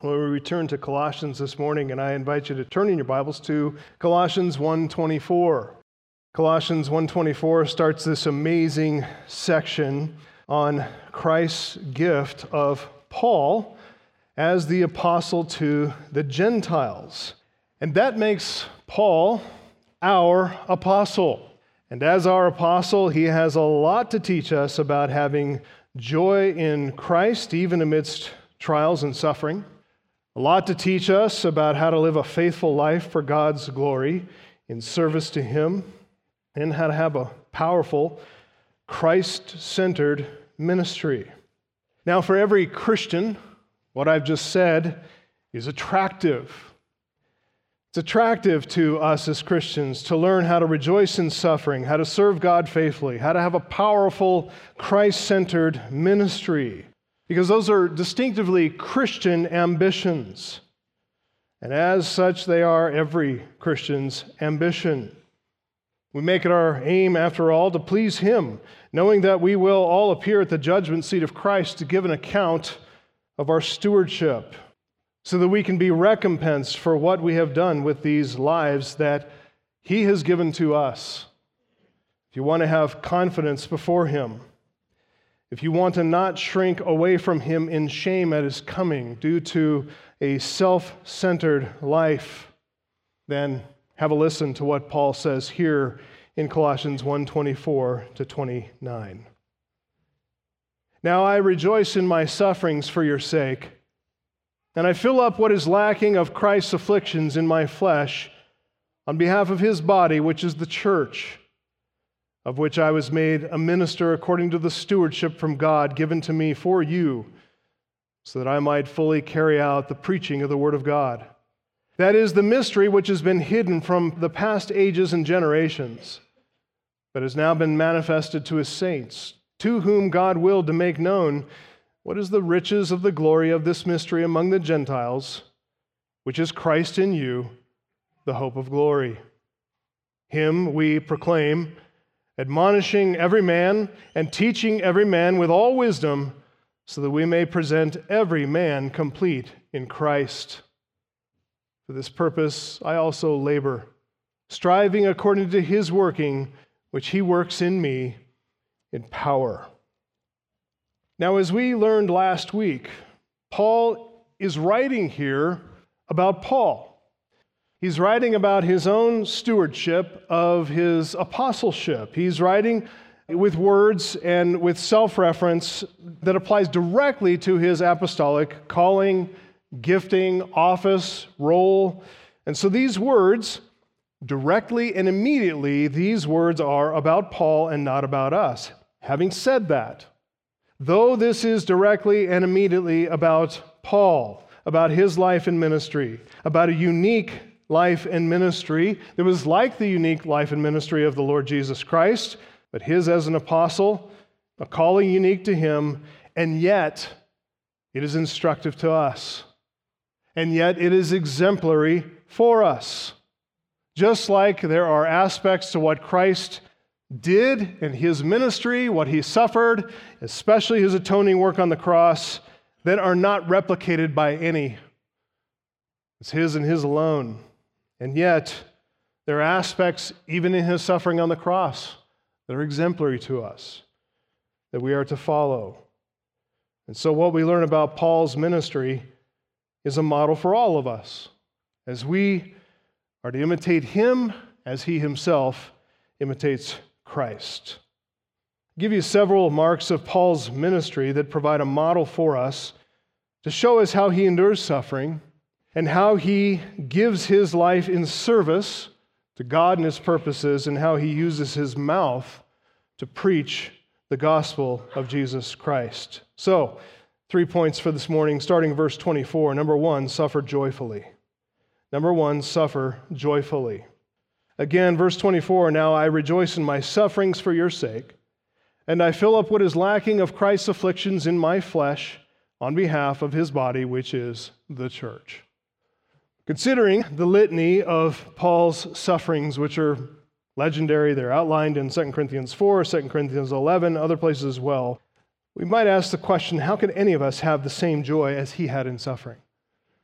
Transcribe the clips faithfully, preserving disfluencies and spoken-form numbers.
Well, we return to Colossians this morning, and I invite you to turn in your Bibles to Colossians one twenty-four. Colossians one twenty-four starts this amazing section on Christ's gift of Paul as the apostle to the Gentiles. And that makes Paul our apostle. And as our apostle, he has a lot to teach us about having joy in Christ, even amidst trials and suffering. A lot to teach us about how to live a faithful life for God's glory in service to Him, and how to have a powerful, Christ-centered ministry. Now, for every Christian, what I've just said is attractive. It's attractive to us as Christians to learn how to rejoice in suffering, how to serve God faithfully, how to have a powerful, Christ-centered ministry, because those are distinctively Christian ambitions. And as such, they are every Christian's ambition. We make it our aim, after all, to please Him, knowing that we will all appear at the judgment seat of Christ to give an account of our stewardship, so that we can be recompensed for what we have done with these lives that He has given to us. If you want to have confidence before Him, if you want to not shrink away from Him in shame at His coming due to a self-centered life, then have a listen to what Paul says here in Colossians one twenty-four to twenty-nine. Now I rejoice in my sufferings for your sake, and I fill up what is lacking of Christ's afflictions in my flesh on behalf of His body, which is the church, of which I was made a minister according to the stewardship from God given to me for you, so that I might fully carry out the preaching of the Word of God. That is the mystery which has been hidden from the past ages and generations, but has now been manifested to His saints, to whom God willed to make known what is the riches of the glory of this mystery among the Gentiles, which is Christ in you, the hope of glory. Him we proclaim, admonishing every man and teaching every man with all wisdom, so that we may present every man complete in Christ. For this purpose I also labor, striving according to His working, which He works in me in power. Now, as we learned last week, Paul is writing here about Paul. He's writing about his own stewardship of his apostleship. He's writing with words and with self-reference that applies directly to his apostolic calling, gifting, office, role. And so these words, directly and immediately, these words are about Paul and not about us. Having said that, though this is directly and immediately about Paul, about his life and ministry, about a unique life and ministry that was like the unique life and ministry of the Lord Jesus Christ, but his as an apostle, a calling unique to him, and yet it is instructive to us. And yet it is exemplary for us. Just like there are aspects to what Christ did in his ministry, what he suffered, especially his atoning work on the cross, that are not replicated by any. It's his and his alone. And yet, there are aspects, even in his suffering on the cross, that are exemplary to us, that we are to follow. And so what we learn about Paul's ministry is a model for all of us, as we are to imitate him as he himself imitates Christ. I'll give you several marks of Paul's ministry that provide a model for us to show us how he endures suffering and how he gives his life in service to God and his purposes, and how he uses his mouth to preach the gospel of Jesus Christ. So, three points for this morning, starting verse twenty-four. Number one, suffer joyfully. Number one, suffer joyfully. Again, verse twenty-four, now I rejoice in my sufferings for your sake, and I fill up what is lacking of Christ's afflictions in my flesh on behalf of his body, which is the church. Considering the litany of Paul's sufferings, which are legendary, they're outlined in Second Corinthians four, Second Corinthians eleven, other places as well, we might ask the question, how can any of us have the same joy as he had in suffering?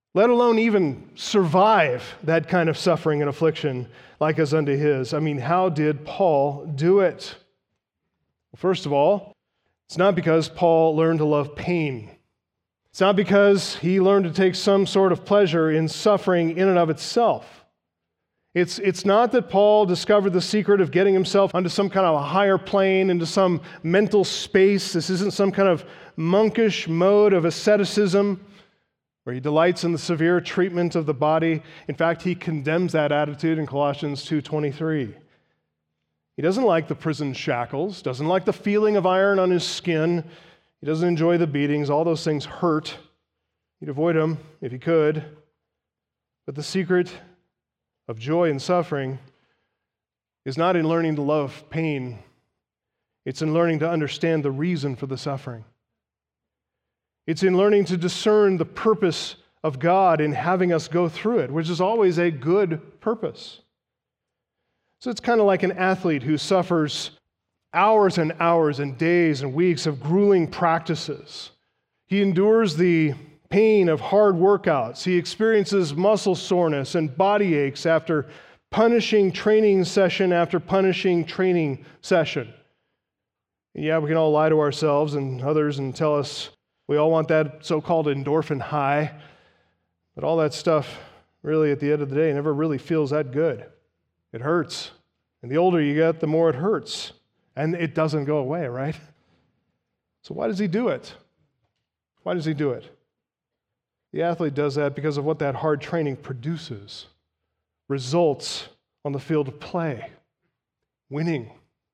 let alone even survive that kind of suffering and affliction like as unto his. I mean, how did Paul do it? First of all, it's not because Paul learned to love pain. It's not because he learned to take some sort of pleasure in suffering in and of itself. It's, it's not that Paul discovered the secret of getting himself onto some kind of a higher plane, into some mental space. This isn't some kind of monkish mode of asceticism where he delights in the severe treatment of the body. In fact, he condemns that attitude in Colossians two twenty-three. He doesn't like the prison shackles, doesn't like the feeling of iron on his skin. He doesn't enjoy the beatings. All those things hurt. He'd avoid them if he could. But the secret of joy in suffering is not in learning to love pain. It's in learning to understand the reason for the suffering. It's in learning to discern the purpose of God in having us go through it, which is always a good purpose. So it's kind of like an athlete who suffers hours and hours and days and weeks of grueling practices. He endures the pain of hard workouts. He experiences muscle soreness and body aches after punishing training session after punishing training session. And yeah, we can all lie to ourselves and others and tell us we all want that so-called endorphin high, but all that stuff really at the end of the day never really feels that good. It hurts. And the older you get, the more it hurts. And it doesn't go away, right? So why does he do it? Why does he do it? The athlete does that because of what that hard training produces. Results on the field of play. Winning.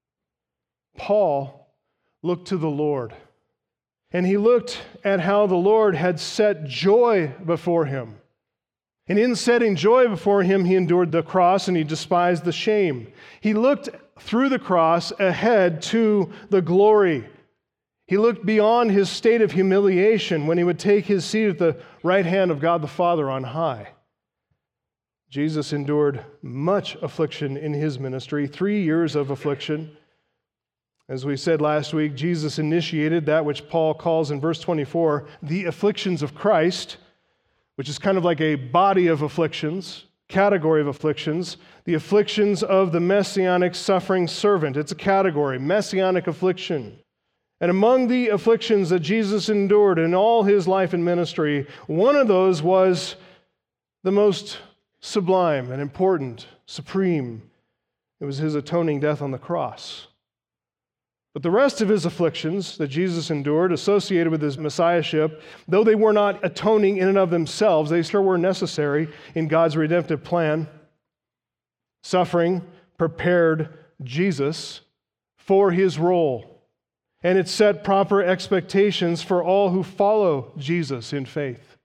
Paul looked to the Lord. And he looked at how the Lord had set joy before him. And in setting joy before him, he endured the cross and he despised the shame. He looked through the cross ahead to the glory. He looked beyond his state of humiliation when he would take his seat at the right hand of God the Father on high. Jesus endured much affliction in his ministry, three years of affliction. As we said last week, Jesus initiated that which Paul calls in verse twenty-four, the afflictions of Christ, which is kind of like a body of afflictions, category of afflictions, the afflictions of the messianic suffering servant. It's a category, messianic affliction. And among the afflictions that Jesus endured in all his life and ministry, one of those was the most sublime and important, supreme. It was his atoning death on the cross. But the rest of his afflictions that Jesus endured associated with his messiahship, though they were not atoning in and of themselves, they still were necessary in God's redemptive plan. Suffering prepared Jesus for his role, and it set proper expectations for all who follow Jesus in faith.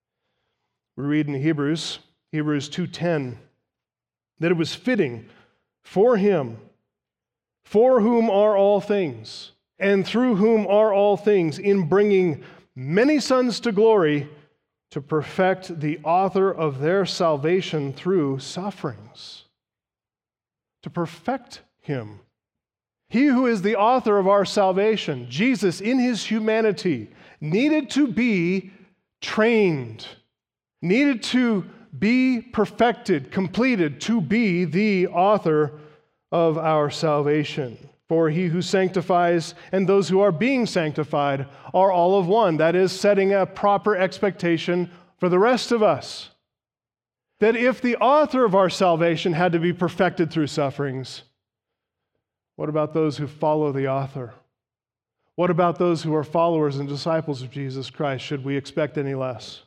We read in Hebrews, Hebrews two ten, that it was fitting for him, for whom are all things, and through whom are all things, in bringing many sons to glory, to perfect the author of their salvation through sufferings. To perfect him. He who is the author of our salvation, Jesus, in his humanity, needed to be trained, needed to be perfected, completed, to be the author of our salvation. For he who sanctifies and those who are being sanctified are all of one. That is, setting a proper expectation for the rest of us. That if the author of our salvation had to be perfected through sufferings, what about those who follow the author? What about those who are followers and disciples of Jesus Christ? Should we expect any less?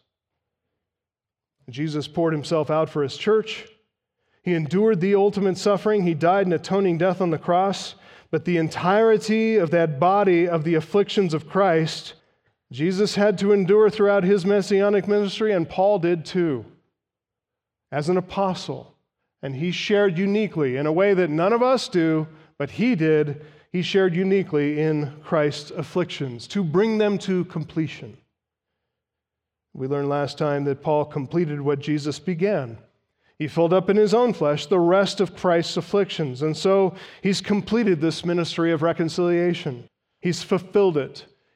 Jesus poured himself out for his church. He endured the ultimate suffering. He died an atoning death on the cross. But the entirety of that body of the afflictions of Christ, Jesus had to endure throughout his messianic ministry, and Paul did too, as an apostle. And he shared uniquely in a way that none of us do, but he did. He shared uniquely in Christ's afflictions to bring them to completion. We learned last time that Paul completed what Jesus began. He filled up in his own flesh the rest of Christ's afflictions. And so he's completed this ministry of reconciliation. He's fulfilled it.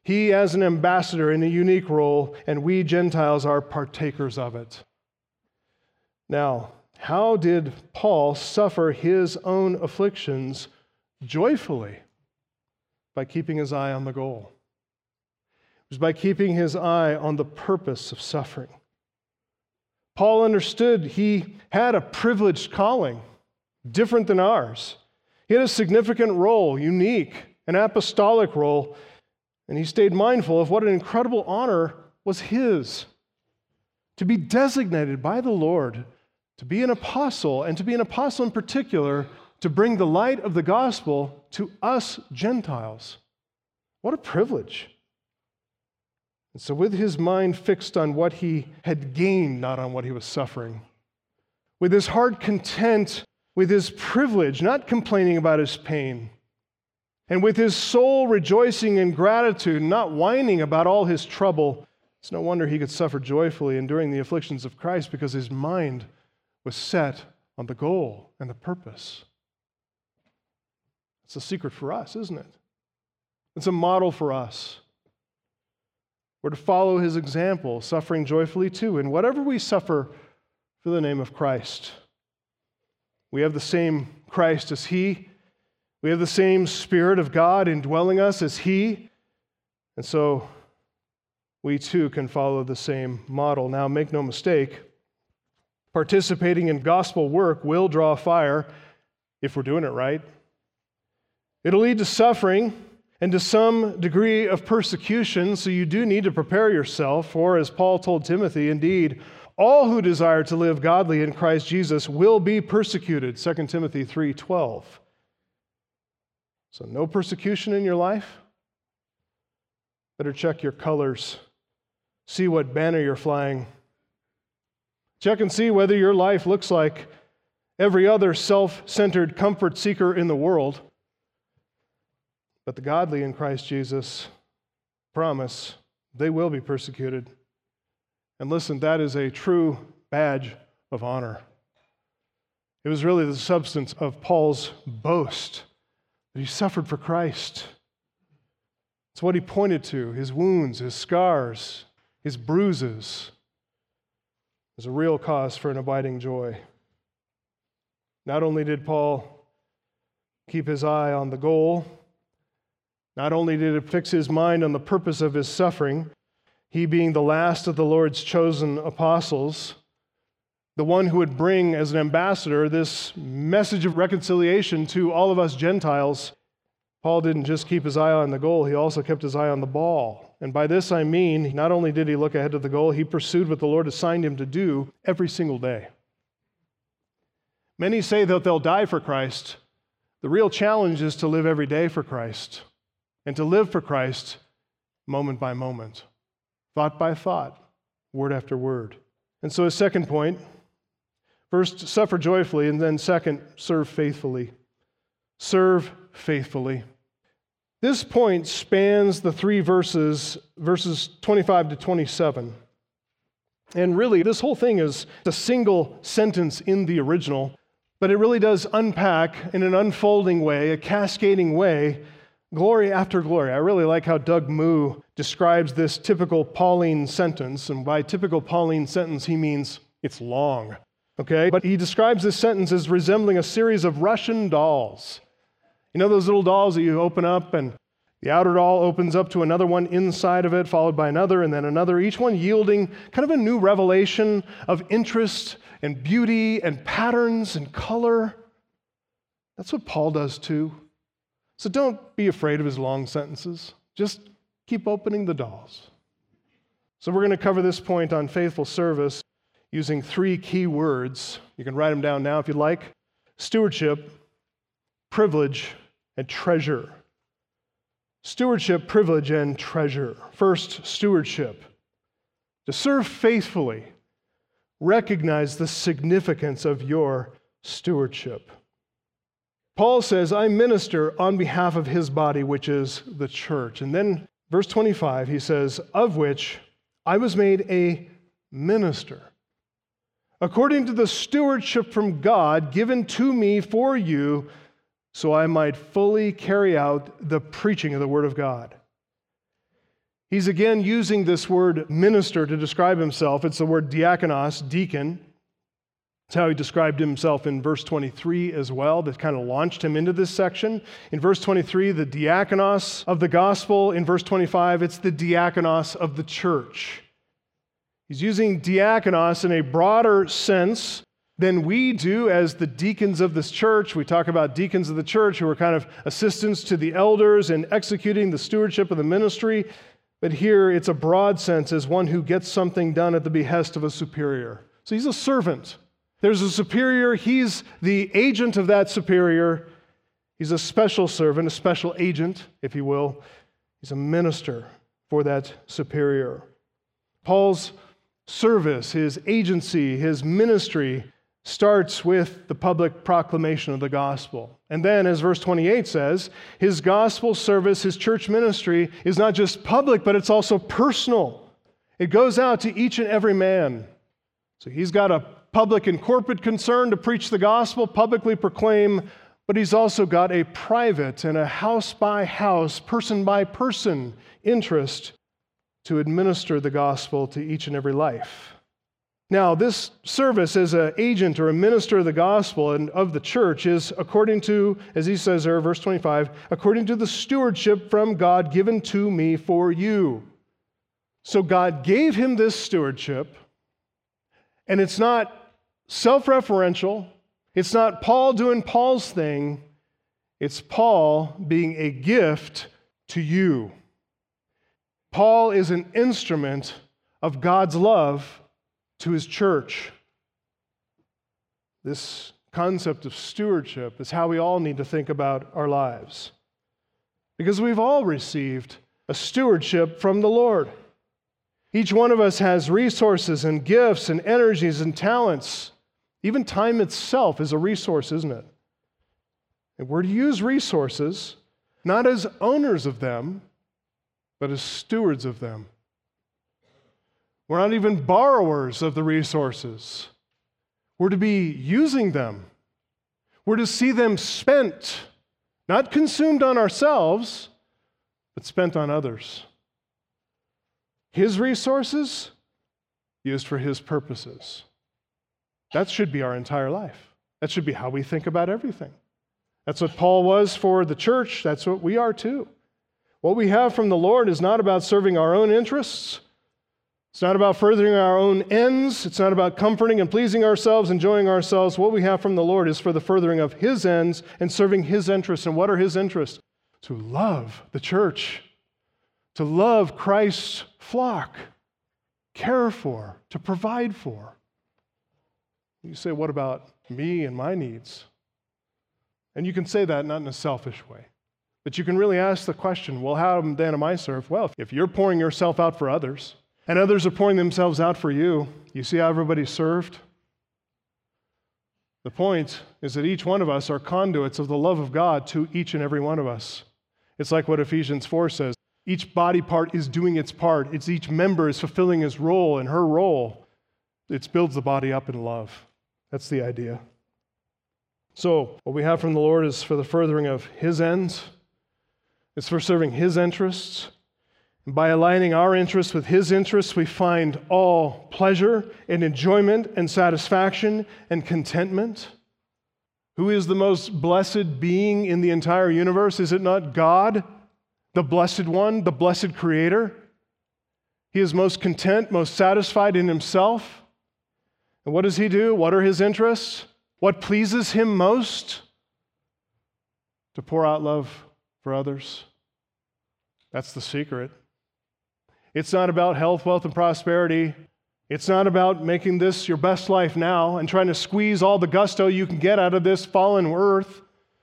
He as an ambassador in a unique role, and we Gentiles are partakers of it. Now, how did Paul suffer his own afflictions joyfully? By keeping his eye on the goal. It was by keeping his eye on the purpose of suffering. Paul understood he had a privileged calling, different than ours. He had a significant role, unique, an apostolic role, and he stayed mindful of what an incredible honor was his. To be designated by the Lord, to be an apostle, and to be an apostle in particular, to bring the light of the gospel to us Gentiles. What a privilege. And so with his mind fixed on what he had gained, not on what he was suffering, with his heart content with his privilege, not complaining about his pain, and with his soul rejoicing in gratitude, not whining about all his trouble, it's no wonder he could suffer joyfully enduring the afflictions of Christ, because his mind was set on the goal and the purpose. It's a secret for us, isn't it? It's a model for us. We're to follow his example, suffering joyfully too, and whatever we suffer for the name of Christ. We have the same Christ as he. We have the same Spirit of God indwelling us as he. And so we too can follow the same model. Now, make no mistake, participating in gospel work will draw fire if we're doing it right. It'll lead to suffering and to some degree of persecution, so you do need to prepare yourself, for as Paul told Timothy, indeed, all who desire to live godly in Christ Jesus will be persecuted, Second Timothy three twelve. So no persecution in your life? Better check your colors. See what banner you're flying. Check and see whether your life looks like every other self-centered comfort seeker in the world. But the godly in Christ Jesus promise they will be persecuted. And listen, that is a true badge of honor. It was really the substance of Paul's boast, that he suffered for Christ. It's what he pointed to, his wounds, his scars, his bruises. There's a real cause for an abiding joy. Not only did Paul keep his eye on the goal, not only did it fix his mind on the purpose of his suffering, he being the last of the Lord's chosen apostles, the one who would bring as an ambassador this message of reconciliation to all of us Gentiles, Paul didn't just keep his eye on the goal, he also kept his eye on the ball. And by this I mean, not only did he look ahead to the goal, he pursued what the Lord assigned him to do every single day. Many say that they'll die for Christ. The real challenge is to live every day for Christ, and to live for Christ moment by moment, thought by thought, word after word. And so his second point, first, suffer joyfully, and then second, serve faithfully. Serve faithfully. This point spans the three verses, verses twenty-five to twenty-seven. And really, this whole thing is a single sentence in the original, but it really does unpack in an unfolding way, a cascading way, glory after glory. I really like how Doug Moo describes this typical Pauline sentence, and by typical Pauline sentence, he means it's long, okay? But he describes this sentence as resembling a series of Russian dolls. You know those little dolls that you open up, and the outer doll opens up to another one inside of it, followed by another, and then another, each one yielding kind of a new revelation of interest and beauty and patterns and color. That's what Paul does too. So don't be afraid of his long sentences. Just keep opening the dolls. So we're going to cover this point on faithful service using three key words. You can write them down now if you'd like. Stewardship, privilege, and treasure. Stewardship, privilege, and treasure. First, stewardship. To serve faithfully, recognize the significance of your stewardship. Paul says, I minister on behalf of his body, which is the church. And then verse twenty-five, he says, of which I was made a minister, according to the stewardship from God given to me for you, so I might fully carry out the preaching of the word of God. He's again using this word minister to describe himself. It's the word diakonos, deacon. That's how he described himself in verse twenty-three as well. That kind of launched him into this section. In verse twenty-three, the diakonos of the gospel. In verse twenty-five, it's the diakonos of the church. He's using diakonos in a broader sense than we do as the deacons of this church. We talk about deacons of the church who are kind of assistants to the elders in executing the stewardship of the ministry. But here it's a broad sense as one who gets something done at the behest of a superior. So he's a servant. There's a superior. He's the agent of that superior. He's a special servant, a special agent, if you will. He's a minister for that superior. Paul's service, his agency, his ministry starts with the public proclamation of the gospel. And then, as verse twenty-eight says, his gospel service, his church ministry, is not just public, but it's also personal. It goes out to each and every man. So he's got a public and corporate concern to preach the gospel, publicly proclaim, but he's also got a private and a house-by-house, person-by-person interest to administer the gospel to each and every life. Now, this service as an agent or a minister of the gospel and of the church is according to, as he says there, verse twenty-five, according to the stewardship from God given to me for you. So God gave him this stewardship, and it's not self-referential. It's not Paul doing Paul's thing. It's Paul being a gift to you. Paul is an instrument of God's love to his church. This concept of stewardship is how we all need to think about our lives. Because we've all received a stewardship from the Lord. Each one of us has resources and gifts and energies and talents. Even time itself is a resource, isn't it? And we're to use resources not as owners of them, but as stewards of them. We're not even borrowers of the resources. We're to be using them. We're to see them spent, not consumed on ourselves, but spent on others. His resources used for his purposes. That should be our entire life. That should be how we think about everything. That's what Paul was for the church. That's what we are too. What we have from the Lord is not about serving our own interests. It's not about furthering our own ends. It's not about comforting and pleasing ourselves, enjoying ourselves. What we have from the Lord is for the furthering of his ends and serving his interests. And what are his interests? To love the church, to love Christ's flock, care for, to provide for. You say, what about me and my needs? And you can say that not in a selfish way. But you can really ask the question, well, how then am I served? Well, if you're pouring yourself out for others, and others are pouring themselves out for you, you see how everybody's served? The point is that each one of us are conduits of the love of God to each and every one of us. It's like what Ephesians four says. Each body part is doing its part. It's each member is fulfilling his role and her role. It builds the body up in love. That's the idea. So, what we have from the Lord is for the furthering of his ends. It's for serving his interests. And by aligning our interests with his interests, we find all pleasure and enjoyment and satisfaction and contentment. Who is the most blessed being in the entire universe? Is it not God, the Blessed One, the blessed Creator? He is most content, most satisfied in himself. And what does he do? What are his interests? What pleases him most? To pour out love for others. That's the secret. It's not about health, wealth, and prosperity. It's not about making this your best life now and trying to squeeze all the gusto you can get out of this fallen earth.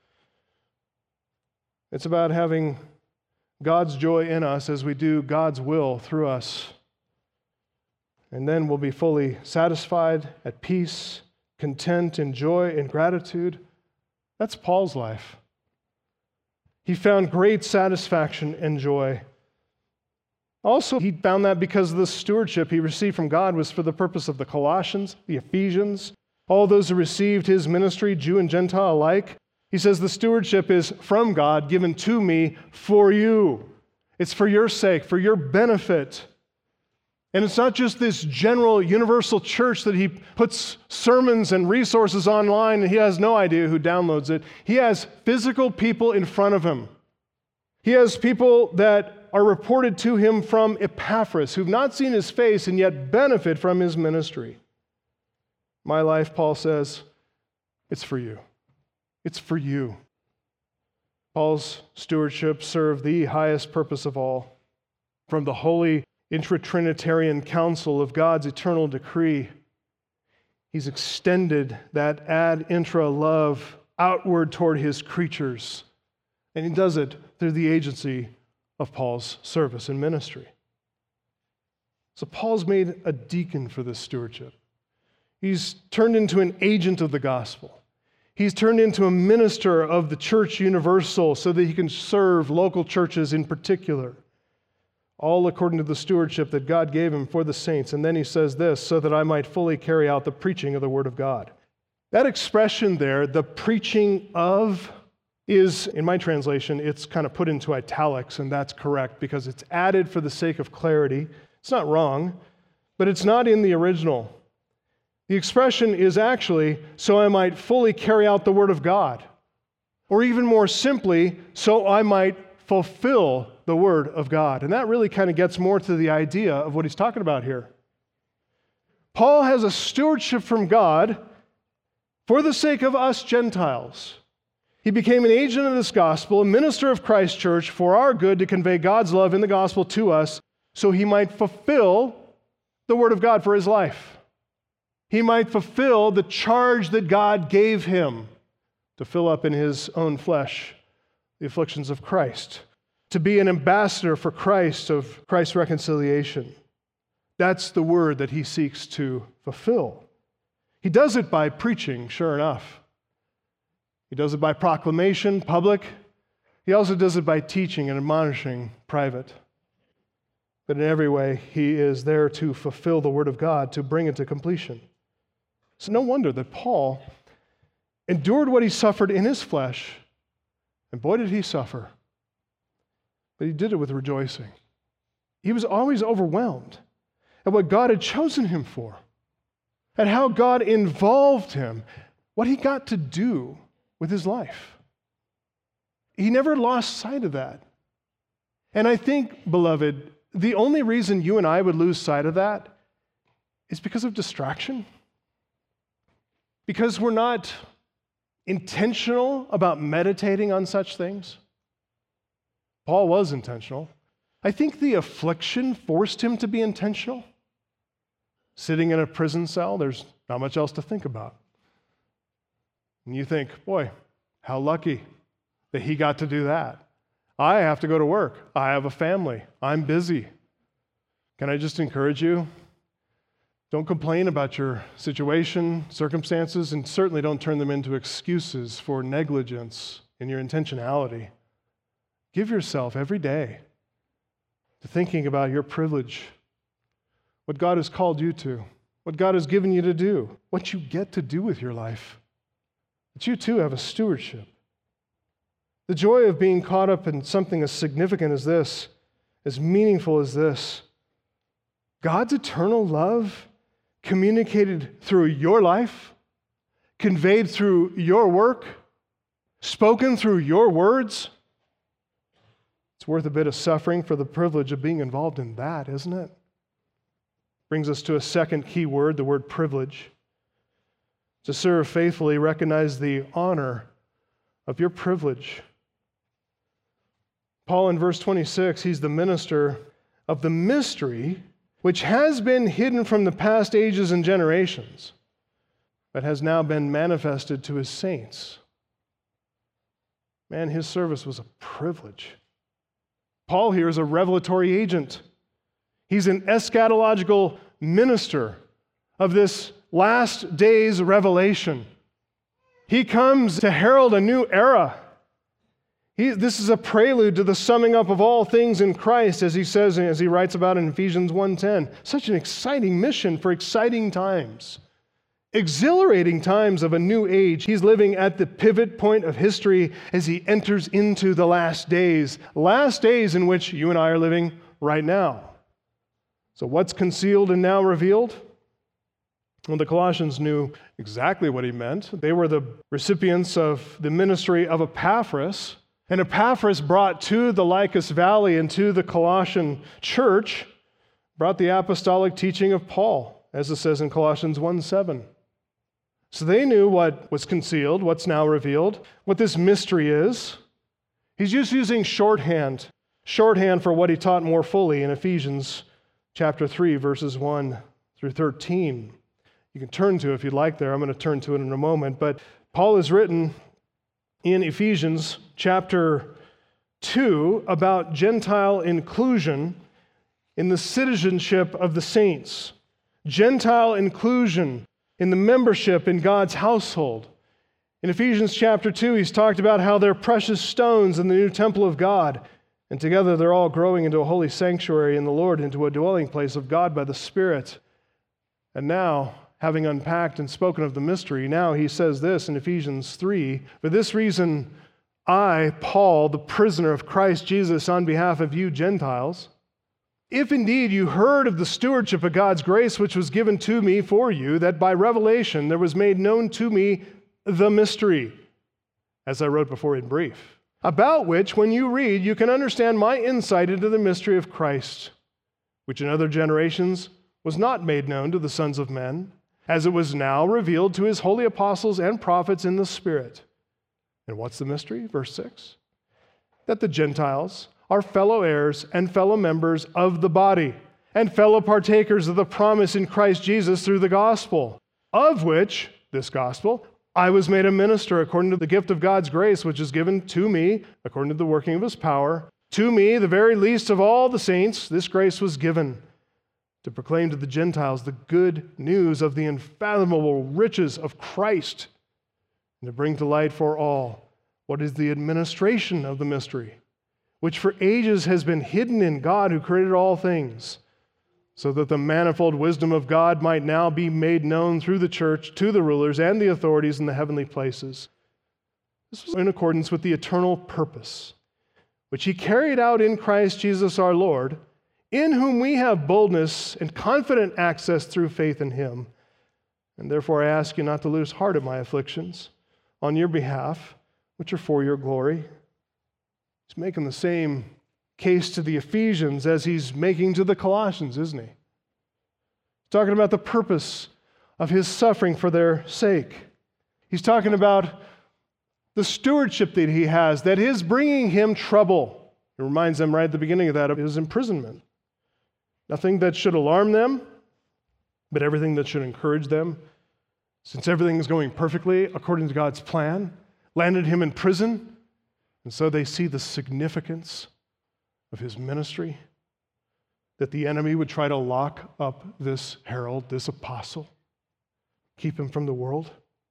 It's about having God's joy in us as we do God's will through us. And then we'll be fully satisfied, at peace, content in joy and gratitude. That's Paul's life. He found great satisfaction and joy. Also, he found that because of the stewardship he received from God was for the purpose of the Colossians, the Ephesians, all those who received his ministry, Jew and Gentile alike. He says the stewardship is from God, given to me for you. It's for your sake, for your benefit. And it's not just this general universal church that he puts sermons and resources online and he has no idea who downloads it. He has physical people in front of him. He has people that are reported to him from Epaphras, who've not seen his face and yet benefit from his ministry. My life, Paul says, it's for you. It's for you. Paul's stewardship served the highest purpose of all. From the holy intra-Trinitarian counsel of God's eternal decree, he's extended that ad intra love outward toward his creatures. And he does it through the agency of Paul's service and ministry. So Paul's made a deacon for this stewardship. He's turned into an agent of the gospel. He's turned into a minister of the church universal so that he can serve local churches in particular, all according to the stewardship that God gave him for the saints. And then he says this, so that I might fully carry out the preaching of the word of God. That expression there, the preaching of, is, in my translation, it's kind of put into italics, and that's correct because it's added for the sake of clarity. It's not wrong, but it's not in the original. The expression is actually, so I might fully carry out the word of God. Or even more simply, so I might fulfill the word of God. And that really kind of gets more to the idea of what he's talking about here. Paul has a stewardship from God for the sake of us Gentiles. He became an agent of this gospel, a minister of Christ's church for our good to convey God's love in the gospel to us so he might fulfill the word of God for his life. He might fulfill the charge that God gave him to fill up in his own flesh the afflictions of Christ, to be an ambassador for Christ of Christ's reconciliation. That's the word that he seeks to fulfill. He does it by preaching, sure enough. He does it by proclamation, public. He also does it by teaching and admonishing, private. But in every way, he is there to fulfill the word of God, to bring it to completion. So no wonder that Paul endured what he suffered in his flesh, and boy did he suffer. But he did it with rejoicing. He was always overwhelmed at what God had chosen him for, at how God involved him, what he got to do with his life. He never lost sight of that. And I think, beloved, the only reason you and I would lose sight of that is because of distraction. Because we're not intentional about meditating on such things. Paul was intentional. I think the affliction forced him to be intentional. Sitting in a prison cell, there's not much else to think about. And you think, boy, how lucky that he got to do that. I have to go to work. I have a family. I'm busy. Can I just encourage you? Don't complain about your situation, circumstances, and certainly don't turn them into excuses for negligence in your intentionality. Give yourself every day to thinking about your privilege, what God has called you to, what God has given you to do, what you get to do with your life. But you too have a stewardship. The joy of being caught up in something as significant as this, as meaningful as this, God's eternal love communicated through your life, conveyed through your work, spoken through your words. It's worth a bit of suffering for the privilege of being involved in that, isn't it? Brings us to a second key word, the word privilege. To serve faithfully, recognize the honor of your privilege. Paul in verse twenty-six, he's the minister of the mystery which has been hidden from the past ages and generations, but has now been manifested to his saints. Man, his service was a privilege. Paul here is a revelatory agent. He's an eschatological minister of this last day's revelation. He comes to herald a new era. He, this is a prelude to the summing up of all things in Christ, as he says, as he writes about in Ephesians one ten. Such an exciting mission for exciting times. exhilarating times of a new age. He's living at the pivot point of history as he enters into the last days, last days in which you and I are living right now. So what's concealed and now revealed? Well, the Colossians knew exactly what he meant. They were the recipients of the ministry of Epaphras, and Epaphras brought to the Lycus Valley and to the Colossian church, brought the apostolic teaching of Paul, as it says in Colossians one seven. So they knew what was concealed, what's now revealed, what this mystery is. He's just using shorthand, shorthand for what he taught more fully in Ephesians chapter three, verses one through thirteen. You can turn to it if you'd like there. I'm going to turn to it in a moment. But Paul has written in Ephesians chapter two about Gentile inclusion in the citizenship of the saints. Gentile inclusion in the membership in God's household. In Ephesians chapter two, he's talked about how they're precious stones in the new temple of God. And together they're all growing into a holy sanctuary in the Lord, into a dwelling place of God by the Spirit. And now, having unpacked and spoken of the mystery, now he says this in Ephesians three, "For this reason, I, Paul, the prisoner of Christ Jesus, on behalf of you Gentiles, if indeed you heard of the stewardship of God's grace which was given to me for you, that by revelation there was made known to me the mystery, as I wrote before in brief, about which, when you read, you can understand my insight into the mystery of Christ, which in other generations was not made known to the sons of men, as it was now revealed to his holy apostles and prophets in the Spirit." And what's the mystery? Verse six. "That the Gentiles are fellow heirs and fellow members of the body, and fellow partakers of the promise in Christ Jesus through the gospel, of which, this gospel, I was made a minister according to the gift of God's grace, which is given to me, according to the working of his power. To me, the very least of all the saints, this grace was given, to proclaim to the Gentiles the good news of the unfathomable riches of Christ, and to bring to light for all what is the administration of the mystery, which for ages has been hidden in God who created all things, so that the manifold wisdom of God might now be made known through the church to the rulers and the authorities in the heavenly places. This was in accordance with the eternal purpose, which he carried out in Christ Jesus our Lord, in whom we have boldness and confident access through faith in him. And therefore I ask you not to lose heart at my afflictions on your behalf, which are for your glory." He's making the same case to the Ephesians as he's making to the Colossians, isn't he? He's talking about the purpose of his suffering for their sake. He's talking about the stewardship that he has, that is bringing him trouble. It reminds them right at the beginning of that of his imprisonment. Nothing that should alarm them, but everything that should encourage them, since everything is going perfectly according to God's plan, landed him in prison, and so they see the significance of his ministry, that the enemy would try to lock up this herald, this apostle, keep him from the world.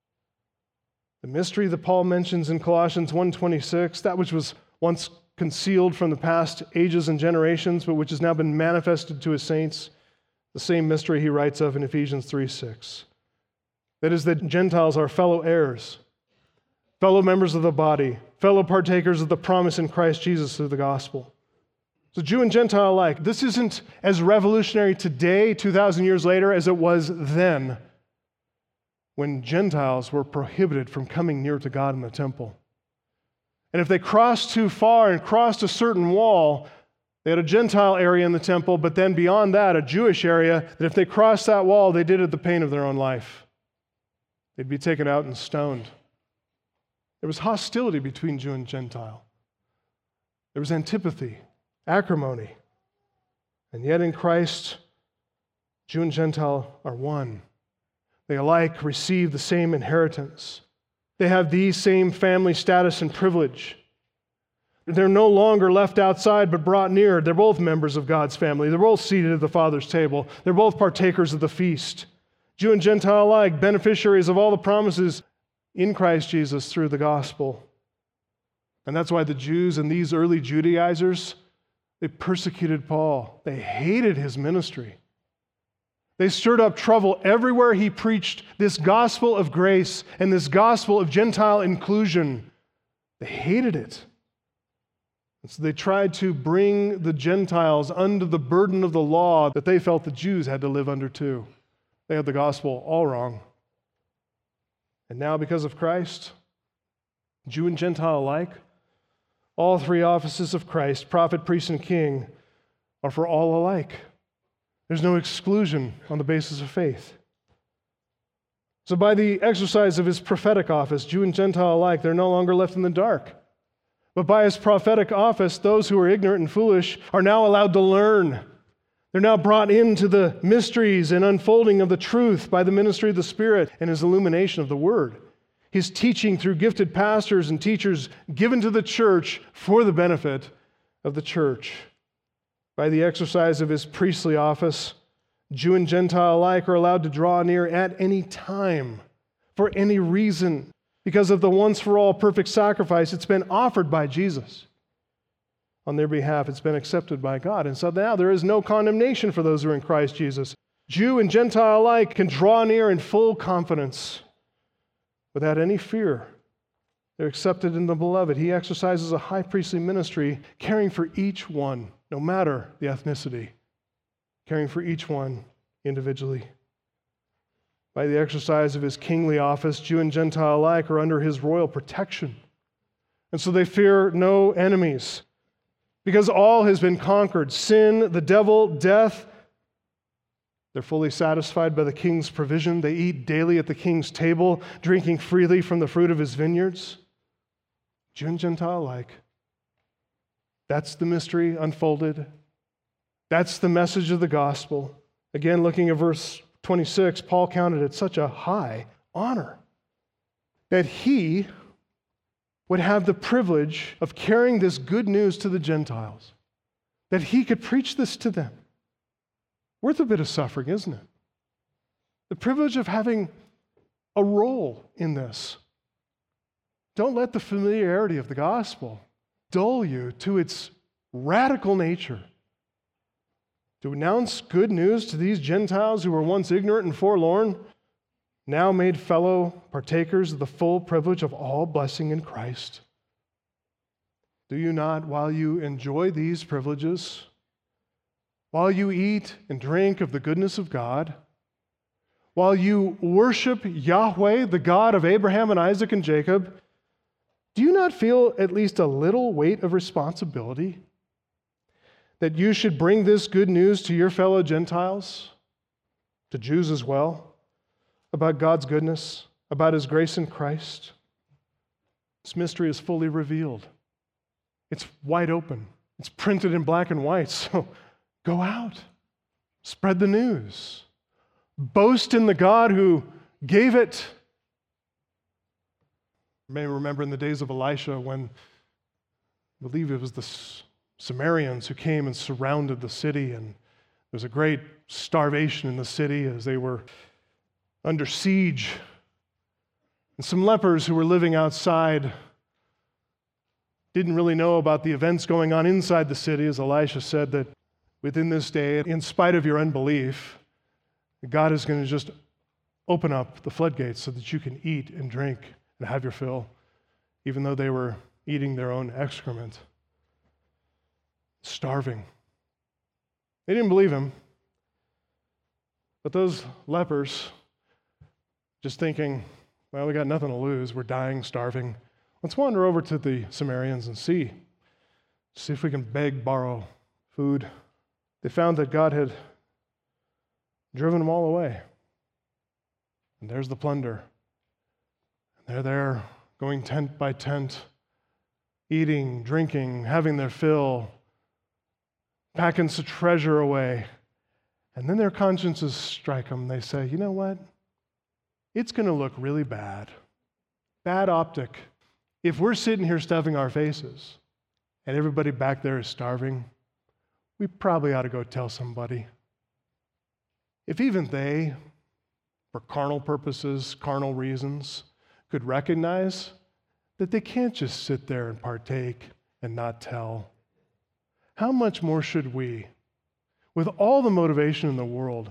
The mystery that Paul mentions in Colossians one twenty-six, that which was once concealed from the past ages and generations, but which has now been manifested to his saints, the same mystery he writes of in Ephesians three six. That is, that Gentiles are fellow heirs, fellow members of the body, fellow partakers of the promise in Christ Jesus through the gospel. So Jew and Gentile alike, this isn't as revolutionary today, two thousand years later, as it was then, when Gentiles were prohibited from coming near to God in the temple. And if they crossed too far and crossed a certain wall, they had a Gentile area in the temple, but then beyond that, a Jewish area, that if they crossed that wall, they did it at the pain of their own life. They'd be taken out and stoned. There was hostility between Jew and Gentile. There was antipathy, acrimony. And yet in Christ, Jew and Gentile are one. They alike receive the same inheritance. They have the same family status and privilege. They're no longer left outside but brought near. They're both members of God's family. They're both seated at the Father's table. They're both partakers of the feast. Jew and Gentile alike, beneficiaries of all the promises in Christ Jesus through the gospel. And that's why the Jews and these early Judaizers, they persecuted Paul. They hated his ministry. They stirred up trouble everywhere he preached this gospel of grace and this gospel of Gentile inclusion. They hated it. And so they tried to bring the Gentiles under the burden of the law that they felt the Jews had to live under too. They had the gospel all wrong. And now, because of Christ, Jew and Gentile alike, all three offices of Christ, prophet, priest, and king, are for all alike. There's no exclusion on the basis of faith. So by the exercise of his prophetic office, Jew and Gentile alike, they're no longer left in the dark. But by his prophetic office, those who are ignorant and foolish are now allowed to learn. They're now brought into the mysteries and unfolding of the truth by the ministry of the Spirit and his illumination of the Word. His teaching through gifted pastors and teachers given to the church for the benefit of the church. By the exercise of his priestly office, Jew and Gentile alike are allowed to draw near at any time, for any reason, because of the once-for-all perfect sacrifice. It's been offered by Jesus. On their behalf, it's been accepted by God. And so now there is no condemnation for those who are in Christ Jesus. Jew and Gentile alike can draw near in full confidence without any fear. They're accepted in the Beloved. He exercises a high priestly ministry, caring for each one, no matter the ethnicity, caring for each one individually. By the exercise of his kingly office, Jew and Gentile alike are under his royal protection. And so they fear no enemies, because all has been conquered. Sin, the devil, death. They're fully satisfied by the king's provision. They eat daily at the king's table, drinking freely from the fruit of his vineyards. Jew and Gentile alike. That's the mystery unfolded. That's the message of the gospel. Again, looking at verse twenty-six, Paul counted it such a high honor that he would have the privilege of carrying this good news to the Gentiles, that he could preach this to them. Worth a bit of suffering, isn't it? The privilege of having a role in this. Don't let the familiarity of the gospel dull you to its radical nature. To announce good news to these Gentiles who were once ignorant and forlorn, now made fellow partakers of the full privilege of all blessing in Christ. Do you not, while you enjoy these privileges, while you eat and drink of the goodness of God, while you worship Yahweh, the God of Abraham and Isaac and Jacob, do you not feel at least a little weight of responsibility that you should bring this good news to your fellow Gentiles, to Jews as well, about God's goodness, about his grace in Christ? This mystery is fully revealed. It's wide open. It's printed in black and white. So go out. Spread the news. Boast in the God who gave it. You may remember in the days of Elisha when, I believe it was the Samaritans who came and surrounded the city, and there was a great starvation in the city as they were under siege. And some lepers who were living outside didn't really know about the events going on inside the city, as Elisha said that within this day, in spite of your unbelief, God is going to just open up the floodgates so that you can eat and drink and have your fill, even though they were eating their own excrement, starving. They didn't believe him. But those lepers, just thinking, well, we got nothing to lose. We're dying, starving. Let's wander over to the Samaritans and see. See if we can beg, borrow food. They found that God had driven them all away. And there's the plunder. And they're there, going tent by tent, eating, drinking, having their fill, packing some treasure away. And then their consciences strike them. They say, you know what? It's going to look really bad. Bad optic. If we're sitting here stuffing our faces and everybody back there is starving, we probably ought to go tell somebody. If even they, for carnal purposes, carnal reasons, could recognize that they can't just sit there and partake and not tell, how much more should we, with all the motivation in the world,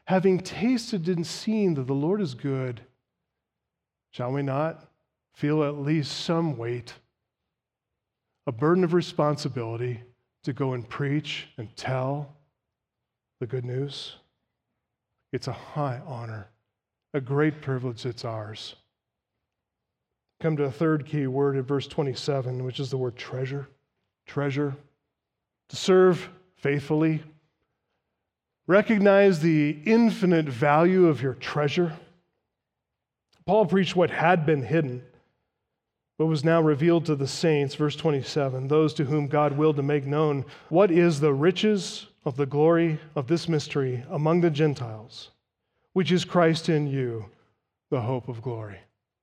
having tasted and seen that the Lord is good, shall we not feel at least some weight, a burden of responsibility to go and preach and tell the good news? It's a high honor, a great privilege that's ours. Come to a third key word in verse twenty-seven, which is the word treasure. Treasure. To serve faithfully. Recognize the infinite value of your treasure. Paul preached what had been hidden, but was now revealed to the saints. Verse twenty-seven, those to whom God willed to make known what is the riches of the glory of this mystery among the Gentiles, which is Christ in you, the hope of glory.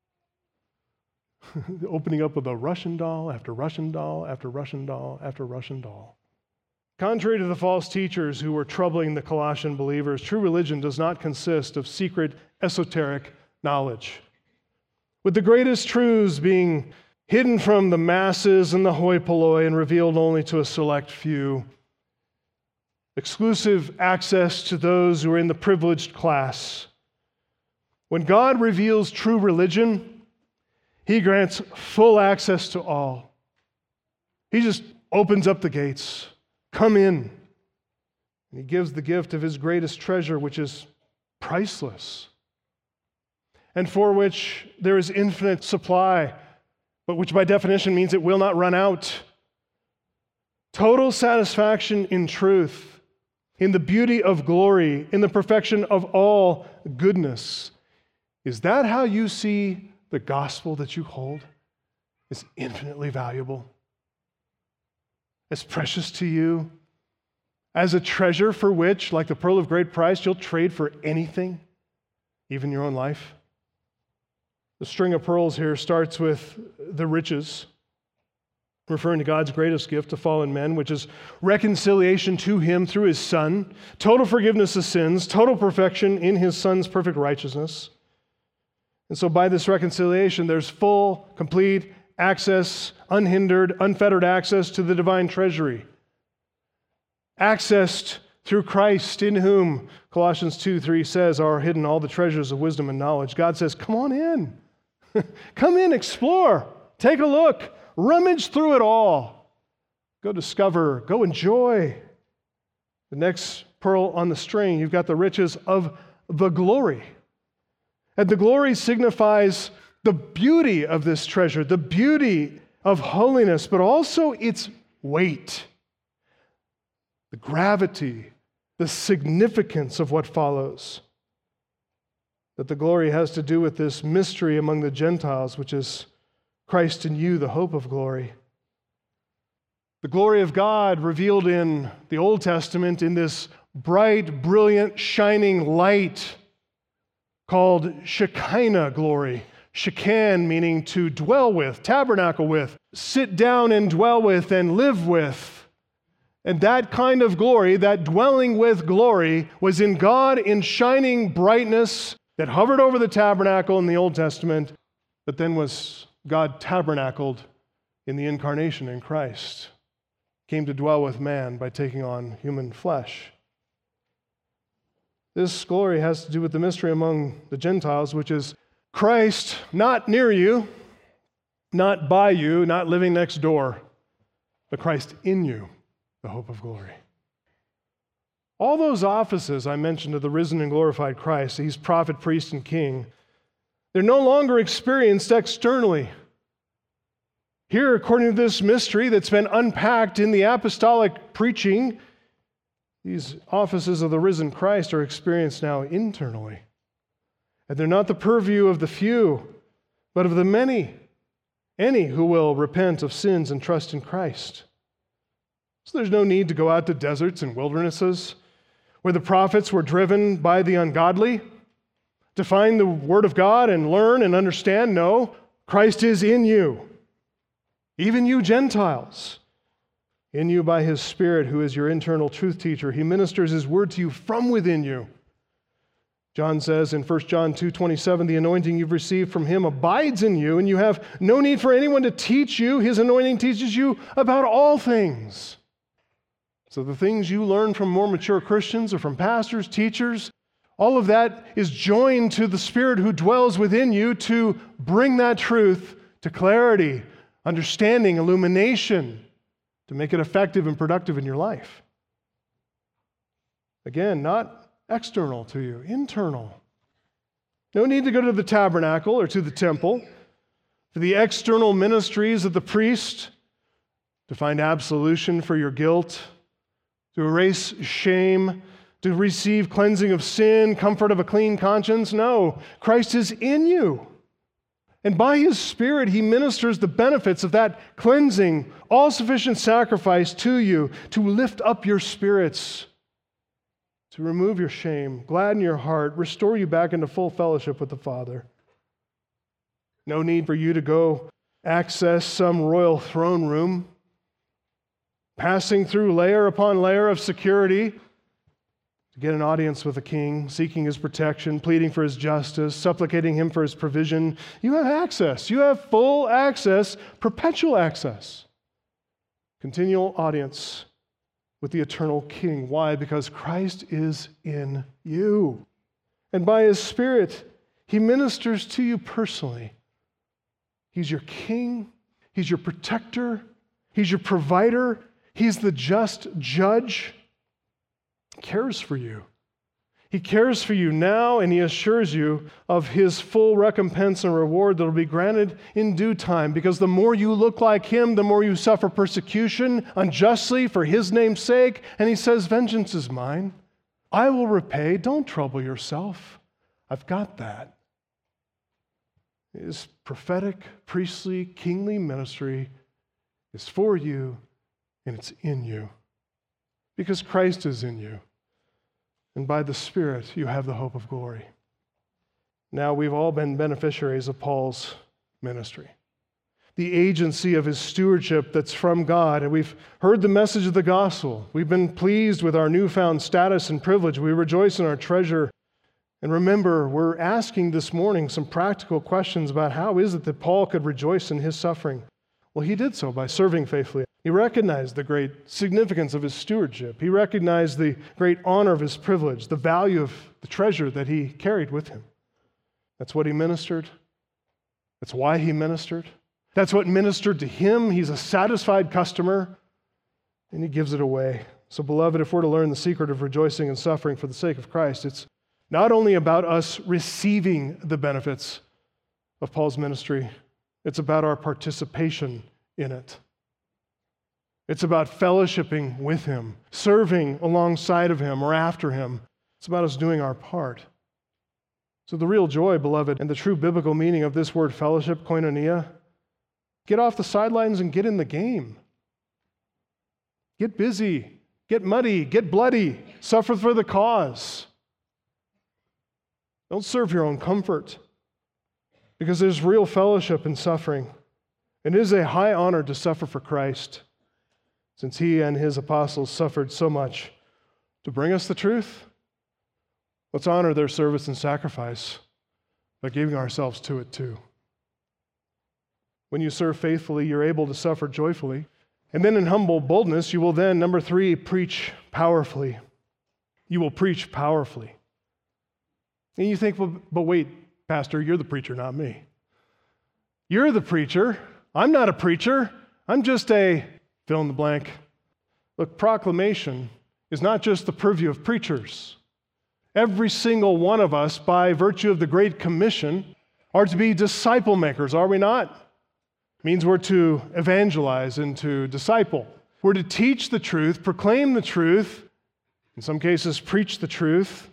Opening up with a Russian doll after Russian doll after Russian doll after Russian doll. Contrary to the false teachers who were troubling the Colossian believers, true religion does not consist of secret, esoteric knowledge, with the greatest truths being hidden from the masses and the hoi polloi and revealed only to a select few. Exclusive access to those who are in the privileged class. When God reveals true religion, He grants full access to all. He just opens up the gates. Come in. And He gives the gift of His greatest treasure, which is priceless, and for which there is infinite supply, but which by definition means it will not run out. Total satisfaction in truth, in the beauty of glory, in the perfection of all goodness. Is that how you see the gospel that you hold? It's infinitely valuable, as precious to you, as a treasure for which, like the pearl of great price, you'll trade for anything, even your own life. The string of pearls here starts with the riches, referring to God's greatest gift to fallen men, which is reconciliation to Him through His Son, total forgiveness of sins, total perfection in His Son's perfect righteousness. And so by this reconciliation, there's full, complete access, unhindered, unfettered access to the divine treasury. Accessed through Christ, in whom, Colossians two three says, are hidden all the treasures of wisdom and knowledge. God says, come on in. Come in, explore, take a look, rummage through it all. Go discover, go enjoy. The next pearl on the string, you've got the riches of the glory. And the glory signifies the beauty of this treasure, the beauty of holiness, but also its weight, the gravity, the significance of what follows. That the glory has to do with this mystery among the Gentiles, which is Christ in you, the hope of glory. The glory of God revealed in the Old Testament in this bright, brilliant, shining light called Shekinah glory. Shekan meaning to dwell with, tabernacle with, sit down and dwell with and live with. And that kind of glory, that dwelling with glory, was in God in shining brightness that hovered over the tabernacle in the Old Testament, but then was God tabernacled in the incarnation in Christ, came to dwell with man by taking on human flesh. This glory has to do with the mystery among the Gentiles, which is Christ not near you, not by you, not living next door, but Christ in you, the hope of glory. All those offices I mentioned of the risen and glorified Christ, He's prophet, priest, and king, they're no longer experienced externally. Here, according to this mystery that's been unpacked in the apostolic preaching, these offices of the risen Christ are experienced now internally. And they're not the purview of the few, but of the many, any who will repent of sins and trust in Christ. So there's no need to go out to deserts and wildernesses where the prophets were driven by the ungodly to find the Word of God and learn and understand. No, Christ is in you, even you Gentiles. In you by His Spirit, who is your internal truth teacher. He ministers His word to you from within you. John says in First John two twenty-seven, the anointing you've received from Him abides in you, and you have no need for anyone to teach you. His anointing teaches you about all things. So the things you learn from more mature Christians or from pastors, teachers, All of that is joined to the Spirit who dwells within you to bring that truth to clarity, understanding, illumination, to make it effective and productive in your life. Again, not external to you, internal. No need to go to the tabernacle or to the temple for the external ministries of the priest to find absolution for your guilt, to erase shame, to receive cleansing of sin, comfort of a clean conscience. No, Christ is in you. And by His Spirit, He ministers the benefits of that cleansing, all-sufficient sacrifice to you to lift up your spirits, to remove your shame, gladden your heart, restore you back into full fellowship with the Father. No need for you to go access some royal throne room, passing through layer upon layer of security to get an audience with a king, seeking his protection, pleading for his justice, supplicating him for his provision. You have access. You have full access, perpetual access. Continual audience with the eternal King. Why? Because Christ is in you. And by His Spirit, He ministers to you personally. He's your King. He's your protector. He's your provider. He's the just judge. He cares for you. He cares for you now, and He assures you of His full recompense and reward that will be granted in due time. Because the more you look like Him, the more you suffer persecution unjustly for His name's sake. And He says, vengeance is mine. I will repay. Don't trouble yourself. I've got that. His prophetic, priestly, kingly ministry is for you, and it's in you. Because Christ is in you. And by the Spirit, you have the hope of glory. Now, we've all been beneficiaries of Paul's ministry, the agency of his stewardship that's from God. And we've heard the message of the gospel. We've been pleased with our newfound status and privilege. We rejoice in our treasure. And remember, we're asking this morning some practical questions about how is it that Paul could rejoice in his suffering. Well, he did so by serving faithfully. He recognized the great significance of his stewardship. He recognized the great honor of his privilege, the value of the treasure that he carried with him. That's what he ministered. That's why he ministered. That's what ministered to him. He's a satisfied customer, and he gives it away. So, beloved, if we're to learn the secret of rejoicing and suffering for the sake of Christ, it's not only about us receiving the benefits of Paul's ministry, it's about our participation in it. It's about fellowshipping with Him, serving alongside of Him or after Him. It's about us doing our part. So the real joy, beloved, and the true biblical meaning of this word fellowship, koinonia, get off the sidelines and get in the game. Get busy, get muddy, get bloody, suffer for the cause. Don't serve your own comfort, because there's real fellowship in suffering. It is a high honor to suffer for Christ, since He and His apostles suffered so much to bring us the truth. Let's honor their service and sacrifice by giving ourselves to it too. When you serve faithfully, you're able to suffer joyfully. And then in humble boldness, you will then, number three, preach powerfully. You will preach powerfully. And you think, well, but wait, Pastor, you're the preacher, not me. You're the preacher. I'm not a preacher. I'm just a fill in the blank. Look, proclamation is not just the purview of preachers. Every single one of us, by virtue of the Great Commission, are to be disciple makers, are we not? It means we're to evangelize and to disciple. We're to teach the truth, proclaim the truth, in some cases preach the truth,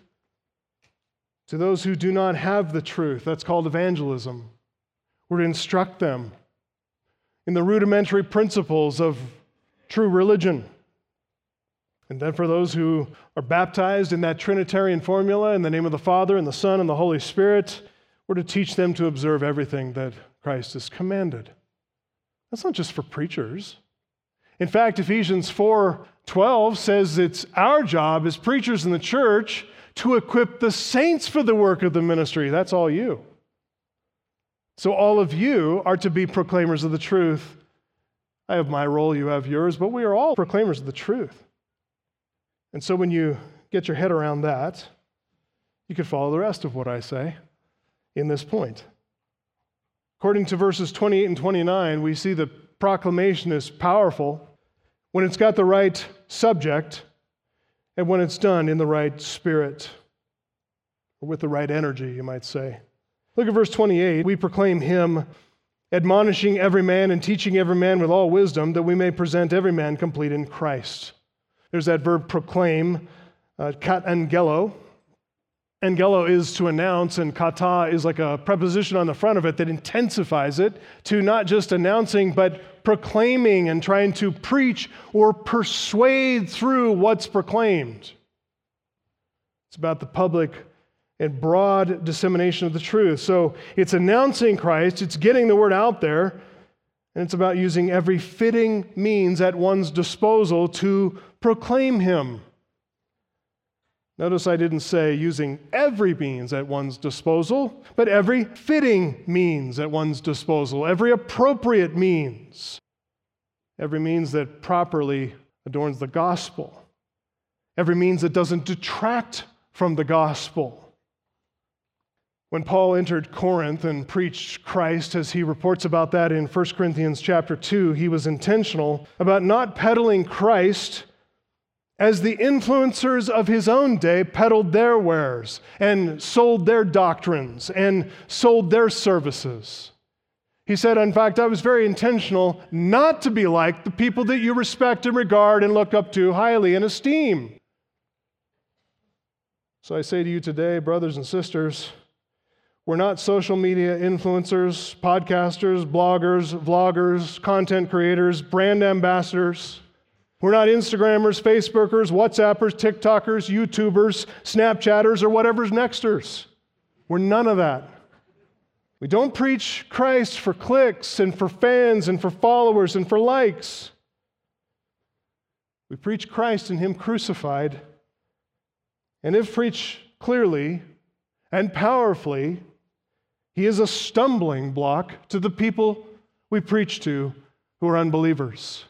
to those who do not have the truth. That's called evangelism. We're to instruct them in the rudimentary principles of true religion. And then for those who are baptized in that Trinitarian formula in the name of the Father and the Son and the Holy Spirit, we're to teach them to observe everything that Christ has commanded. That's not just for preachers. In fact, Ephesians four twelve says it's our job as preachers in the church to equip the saints for the work of the ministry. That's all you. So all of you are to be proclaimers of the truth. I have my role, you have yours, but we are all proclaimers of the truth. And so when you get your head around that, You could follow the rest of what I say in this point. According to verses twenty-eight and twenty-nine, we see the proclamation is powerful when it's got the right subject and when it's done in the right spirit, or with the right energy, you might say. Look at verse twenty-eight. We proclaim him, admonishing every man and teaching every man with all wisdom, that we may present every man complete in Christ. There's that verb proclaim, uh, kat angelo. Angelo is to announce, and kata is like a preposition on the front of it that intensifies it to not just announcing, but proclaiming and trying to preach or persuade through what's proclaimed. It's about the public and broad dissemination of the truth. So it's announcing Christ, it's getting the word out there, and it's about using every fitting means at one's disposal to proclaim him. Notice I didn't say using every means at one's disposal, but every fitting means at one's disposal, every appropriate means, every means that properly adorns the gospel, every means that doesn't detract from the gospel. When Paul entered Corinth and preached Christ, as he reports about that in First Corinthians chapter two, he was intentional about not peddling Christ as the influencers of his own day peddled their wares and sold their doctrines and sold their services. He said, in fact, I was very intentional not to be like the people that you respect and regard and look up to highly and esteem. So I say to you today, brothers and sisters, we're not social media influencers, podcasters, bloggers, vloggers, content creators, brand ambassadors. We're not Instagrammers, Facebookers, WhatsAppers, TikTokers, YouTubers, Snapchatters, or whatever's nexters. We're none of that. We don't preach Christ for clicks and for fans and for followers and for likes. We preach Christ and him crucified. And if preached clearly and powerfully, he is a stumbling block to the people we preach to who are unbelievers.